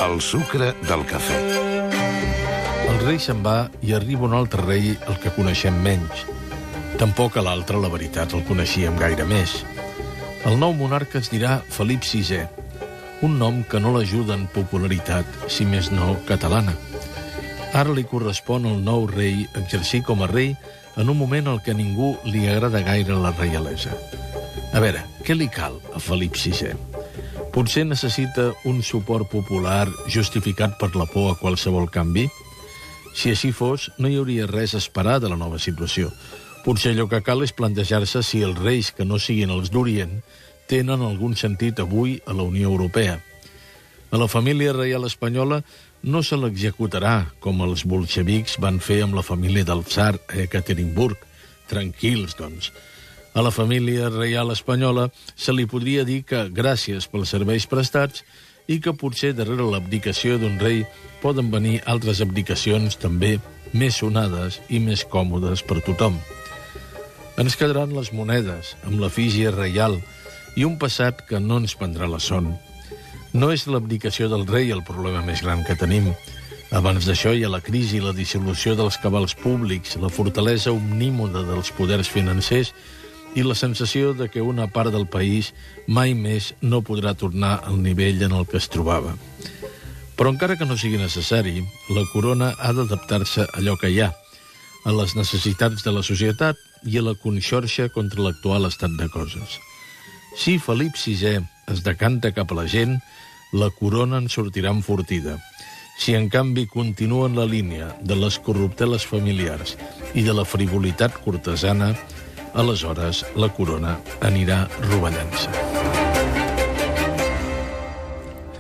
El sucre del cafè. El rei se'n va i arriba un altre rei, el que coneixem menys. Tampoc a l'altre, la veritat, el coneixíem gaire més. El nou monarca es dirà Felip VI, un nom que no l'ajuda en popularitat, si més no catalana. Ara li correspon al nou rei exercir com a rei en un moment en què a ningú li agrada gaire la reialesa. A veure, què li cal a Felip VI? Potser necessita un suport popular justificat per la por a qualsevol canvi? Si així fos, no hi hauria res a esperar de la nova situació. Potser allò que cal és plantejar-se si els reis que no siguin els d'Orient tenen algun sentit avui a la Unió Europea. A la família reial espanyola no se l'executarà com els bolxevics van fer amb la família del tsar a Ekaterinburg. Tranquils, doncs. A la família reial espanyola se li podria dir que gràcies pels serveis prestats i que potser darrere l'abdicació d'un rei poden venir altres abdicacions també més sonades i més còmodes per tothom. Ens quedaran les monedes, amb l'efígie reial, i un passat que no ens prendrà la son. No és l'abdicació del rei el problema més gran que tenim. Abans d'això hi ha la crisi, la dissolució dels cabals públics, la fortalesa omnímoda dels poders financers i la sensació de que una part del país mai més no podrà tornar al nivell en el que es trobava. Però encara que no sigui necessari, la corona ha d'adaptar-se a allò que hi ha, a les necessitats de la societat i a la conxorxa contra l'actual estat de coses. Si Felip VI es decanta cap a la gent, la corona en sortirà enfortida. Si, en canvi, continua en la línia de les corrupteles familiars i de la frivolitat cortesana, aleshores la corona anirà rovellant-se.